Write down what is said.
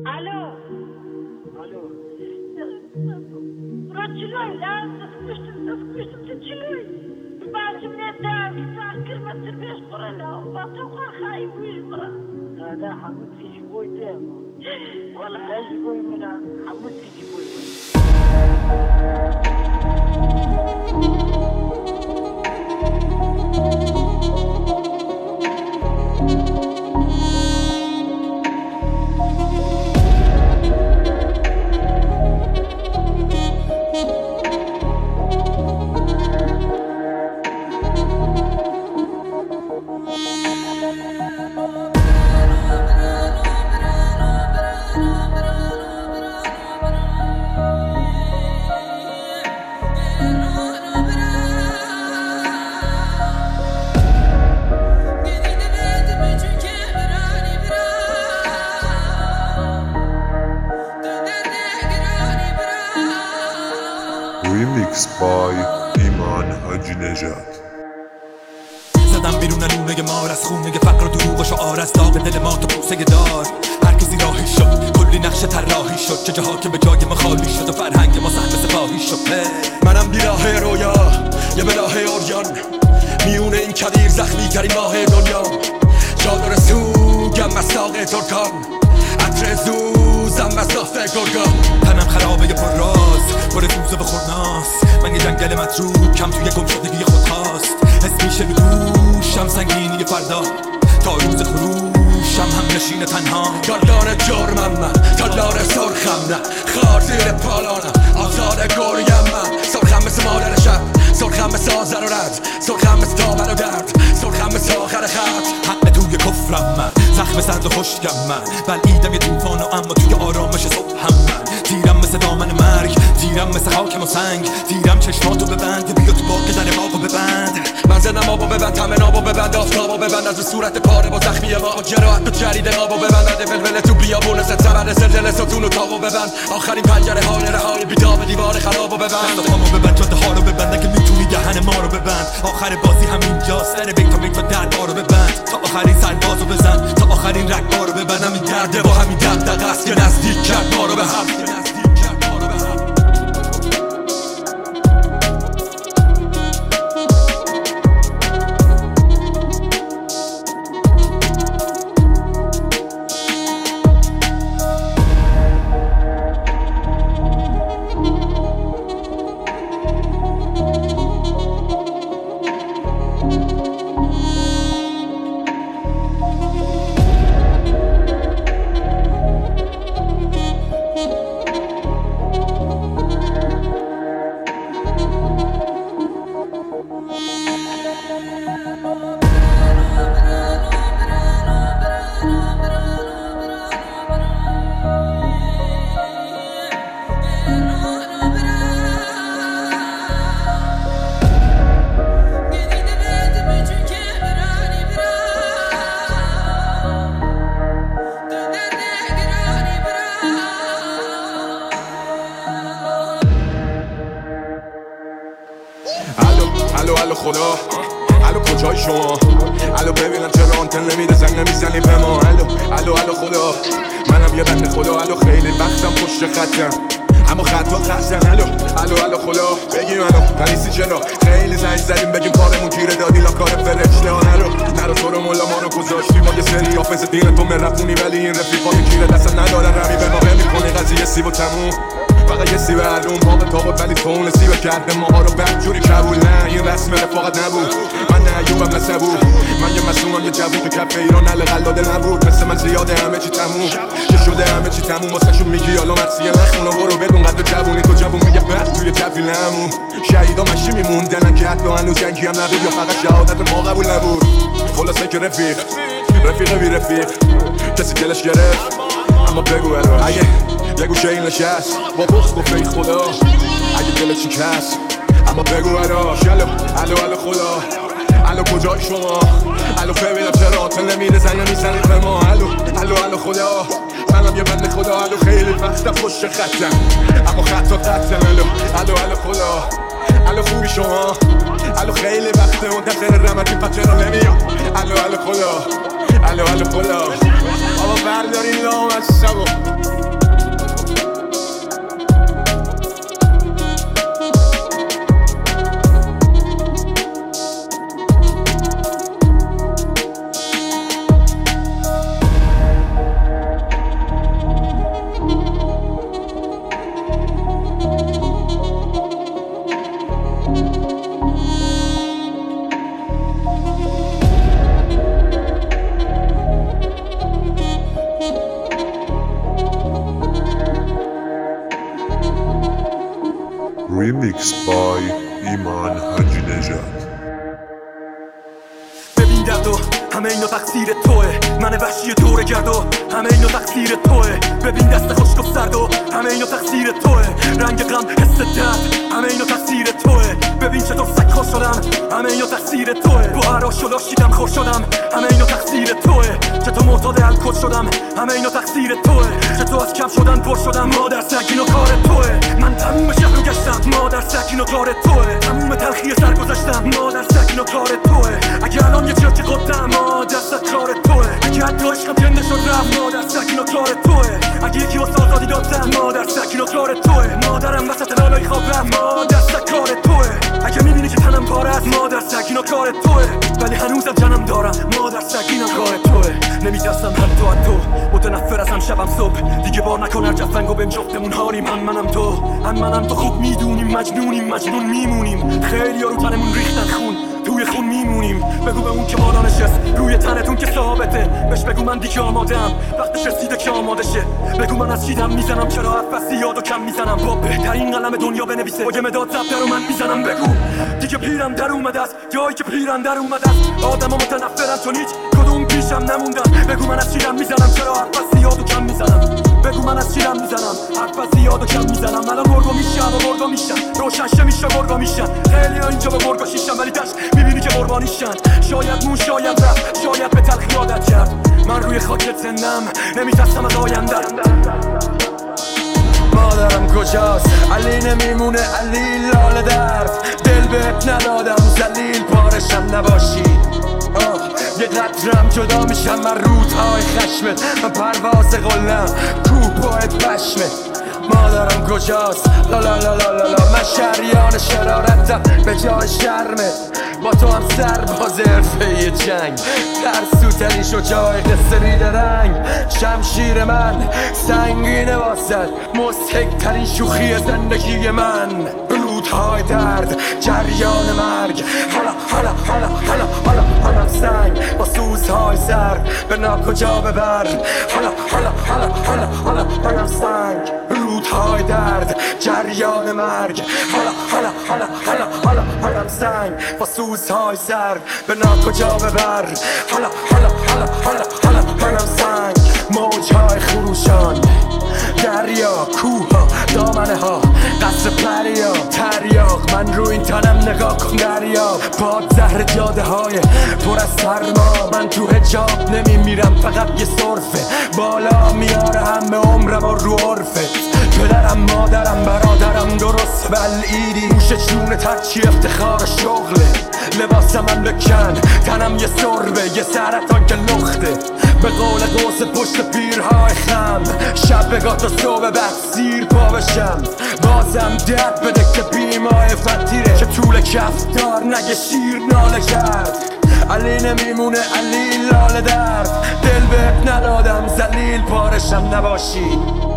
Alo. Alo. Proçiloy lan, sıkmıştım çiloy. Bacım ne der, sakırma tırbeş kurala. Batokla kayıp uyuşmura. هذا حمد في جبوي تاما Valla. لا جبوي منا حمد في جبوي Remix by ایمان حاجی نژاد. زدم بیرون نونه مار از خونه فقر و دروغ و شعار از داغ دل ما تو بوسه دار. هر کسی راهی شد، کلی نقشه طراحی شد، چه جاها که به جای ما خالی شد و فرهنگ ما سهم سپاهی شد. منم بیراه رویا، یه بلاه اوریان، میونه این کدیر زخمی ترین ماه دنیا. چادر سوگم از ساق ترکان، عطر زوزم از نافه گرگان. تنم خرابه پر راز، پر روزه و خورناس. من یه جنگل متروکم توی گم شدگی خود خواست. حس میشه رو دوشم سنگینی فردا، تا روز خروشم هم نشین تنها. گردان جرمم من، تالار سرخم نه، خار زیر پالانم، آزاد گریم من. سرخم مثل مادر شب، سرخم مثل آزر و رد، سرخم مثل دامن و درد، سرخم مثل آخر خط. حق توی کفرم من، زخم سرد و خشکم من، بلعیدم یه توفان و اما توی آرامش صبحم من. تیرم مثل دامن مرگ، تیرم مثل خاکم و سنگ، تیرم چشماتو ببند، بیا تو باغ در باغو ببند. من زدم آبو ببند، همه نابو ببند، آفتابو ببند، از صورت پاره با زخمی ما، جراحت و جرید آبو ببند. بده ولول تو بیابون ستبر زلزله ستون و تابو ببند. آخرین پنجره های رهای بیداب دیوار خرابو ببند. دستامو ببند، جاده ها رو ببند، اگه میتونی دهن ما رو ببند. آخر بازی همینجاست، در بیت و دربار رو ببند. تا آخرین سربازو بزن، تا آخرین رگبار رو ببند. همین درده با همین دغدغه است که نزدیک کرد ما رو به هم. الو خدا، الو کجای شما؟ الو ببینم چرا آنتن نمیده، زنگ نمیزنی به ما. الو خدا، منم یه بنده خدا. الو خیلی وقتم پشت خطم، اما خطا خستم. الو خدا، بگی منو پلیسی چرا؟ خیلی زنگ زدیم بگیم کارمون گیره دادی، لا کار فرشته ها. نرو تو رو مولا ما رو گذاشتی با یه سری حافظ دین تو مرفونی، ولی این رفیقا میگیره دست ندارن رمی به ما نمیکنی قضیه سیب و تموم. فقط یه سیب علوم باقی تابت، ولی تو اون سیب کرده ما ها رو بدجوری قبول. نه این رسم رفاقت نبود، من نه ایوبم نه صبور. من یه مسئولم، یه جوون تو کف ایران نل قلاده نبود. مثل من زیاده همه چی تموم، چه شده همه چی تموم. واسه شون میگی حالا مرسیه نخونه برو بدون قدر جوونی. تو جوون میگه بس توی تفیلمون شهیدا مشی میموندن که حتی هنوز جنگی هم نبود، یا فقط شهادت ما قبول نبود. خلاصه که رفیق بی رفیق کسی دلش گرفت، اما بگو اگه یه گوشه این نشست با بخت گفت ای خدا، اگه دلت شکست اما بگو براش. الو خدا، الو کجای شما؟ الو ببینم چرا آتن نمیده، زنگ نمیزنی به ما. الو خدا، منم یه بنده خدا. الو خیلی وقتم پشت خطم، اما خطا قطعم. الو خدا، الو خوبی شما؟ الو خیلی وقته منتظر رمتی پس چرا نمیام؟ الو خدا، الو خدا. آبا بردارین لام از شبا Remix by ایمان حاجی نژاد. ببین دردو همه اینا تقصیر توه، من وحشی دوره گرد و همه اینا تقصیر توه. ببین دست خشک و سرد و همه اینا تقصیر توه. رنگ غم حس درد همه اینا تقصیر توه. ببین چطور سگ خوش شدم همه اینا تقصیر توه. با عراش و لاشیدم خور شدم همه اینا تقصیر توه. چطور معتاد الکل شدم همه اینا تقصیر توه. چطور از کم شدن پر شدم مادر سگ اینو کار توه. من تموم شهر رو گشتم مادر سگ اینو کار توه. تموم تلخی سر گذاشتم مادر سگ اینو کار توه. اگه الان یه چرتی قدم مادر سگ کار توه. اگه حتی عشقم جنده شد رفت مادر سگ اینو کار توه. اگه یکی واسه آزادی دادم مادر سگ اینو کار توه. مادرم وسط لالای خواب رفت مادر سگ کار توه. اگه میبینی که تنم پاره است مادر سگ اینو کار توه. ولی هنوزم جنم دارم مادر سگ اینو کار توه. نمیترسم حتی از تو، متنفر ازم شبم صبح. دیگه بار نکن هر جفنگو بهم جفتمون هاریم. منم تو خوب میدونیم مجنونیم مجنون میمونیم. خیلی ها رو تنمون ریختن خون توی خون میمونیم. بگو به اون که بالا نشست روی تنتون که ثابته. بهش بگو من دیگه آمادم وقتش رسیده که آماده شه. بگو من از چیدم میزنم چرا حرف یادو کم میزنم. با بهترین قلم دنیا بنویسه با یه مداد زبده رو من میزنم. بگو دیگه پیرم در اومده است جایی که پیرم در اومده است. آدم ها متنفرن چون هیچ کدوم پیشم نموندن. بگو من از چیدم میزنم چرا حرف یادو کم میزنم. بگو من از چیدم میزنم حرف زیادو کم میزنم. الان مرگا میشم روشن شه میشه مرگا میشن. خیلی ها اینجا به مرگا شیشن ولی دشت میبینی که قربانیشن. شاید مون شاید رفت شاید به تلخی عادت کرد. من روی خاکت زندم نمیترسم از آیندم. مادرم کجاست علی نمیمونه علی لاله درد. دل بهت ندادم زلیل پارشم نباشی. یه قطرم جدا میشم من رودهای خشمت. من پرواز قلم کوه باید پشمت. مادرم کجاست لا لا لا لا لا. من شریان شرارتم به جای شرمت. با تو هم سرباز حرفه جنگ. ترسوترین شجاع قصه ریده رنگ. شمشیر من سنگینه واسد مضحک ترین شوخی زندگی من. رودهای درد جریان مرگ. حالا سنگ با سوزهای سر به ناکجا ببر. حالا سنگ رودهای درد جریان مرگ. حالا سنگ با سوزهای سر به ناکجا ببر. حالا سنگ موجهای خروشان دریا کوه ها دامنه ها قصر پریا تریاق. من رو این تنم نگاه کن دریا باد زهر جاده های پر از سرما. من تو حجاب نمیمیرم فقط یه صرفه. بالا میاره همه عمرم و رو عرفت. پدرم مادرم برادرم درست بلعیدی. موش جون ترچی افتخار شغله. لباسم من بکن تنم یه سربه یه سرطان که لخته. به قول قوس پشت پیرهای خم شب بگاه تا صبح بعد سیر پا بشم. بازم درد بده که بیمای فتیره که طول کف دار نگه شیر ناله کرد. علی نمیمونه علی لاله درد. دل بهت ندادم زلیل پارشم نباشی.